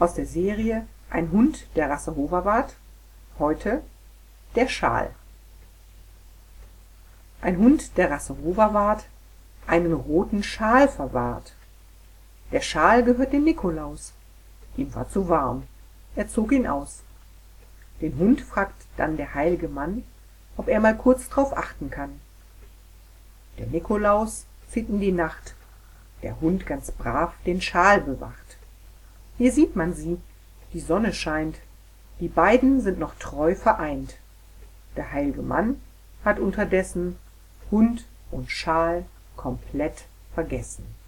Aus der Serie Ein Hund der Rasse Hoverwart. Heute der Schal. Ein Hund der Rasse Hoverwart einen roten Schal verwahrt. Der Schal gehört dem Nikolaus. Ihm war zu warm. Er zog ihn aus. Den Hund fragt dann der heilige Mann, ob er mal kurz drauf achten kann. Der Nikolaus zieht in die Nacht, der Hund ganz brav den Schal bewacht. Hier sieht man sie, die Sonne scheint, die beiden sind noch treu vereint. Der heilige Mann hat unterdessen Hund und Schal komplett vergessen.